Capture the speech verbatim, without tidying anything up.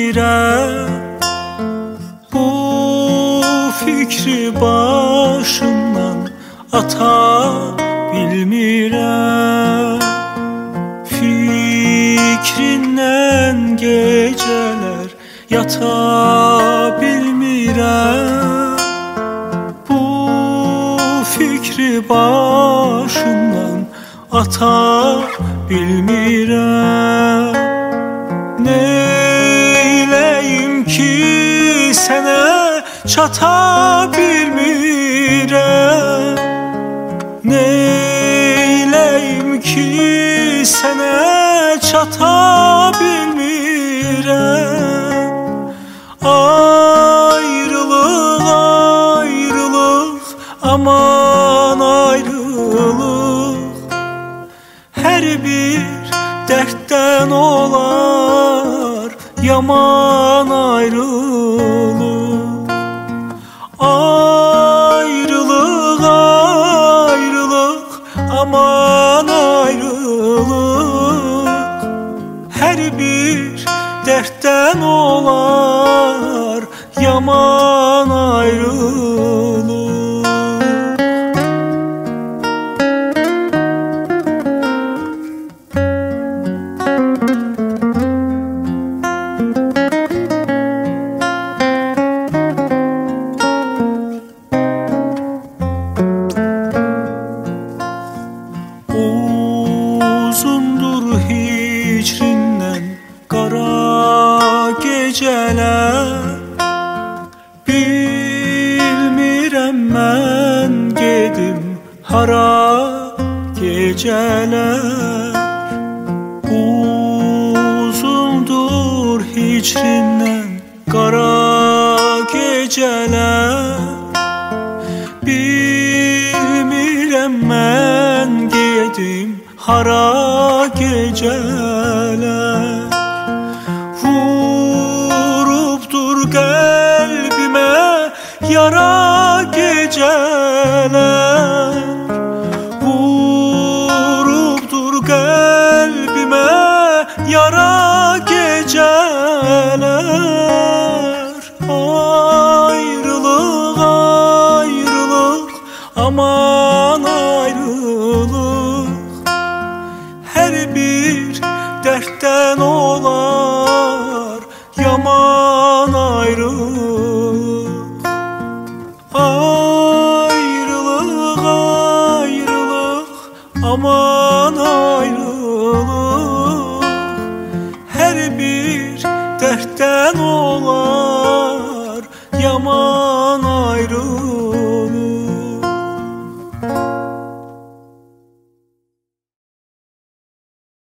bilmirəm, bu fikri başımdan ata bilmirəm. Fikrindən gecələr yata bilmirəm, bu fikri başımdan ata bilmirəm. Neyləyim ki sənə çata bilmirəm, neyləyim ki sənə çata bilmirəm. Ayrılıq, ayrılıq, aman ayrılıq, hər bir dərddən olar yaman ayrılıq. Ayrılıq, ayrılıq, aman ayrılıq, hər bir dərddən olar yaman ayrılıq. Uzundur hicrindən qara gecələr, bilmirəm mən gedim hara gecələr. Uzundur hicrindən qara gecələr, bilmirəm mən gedim hara gecələr. Vurubdur qəlbimə yara gecələr, vurubdur qəlbimə yara gecələr. Ayrılıq, ayrılıq, aman ayrılıq, hər bir dərddən olar yaman ayrılıq. Ayrılıq, ayrılıq, aman ayrılıq, hər bir dərddən olar yaman ayrılıq.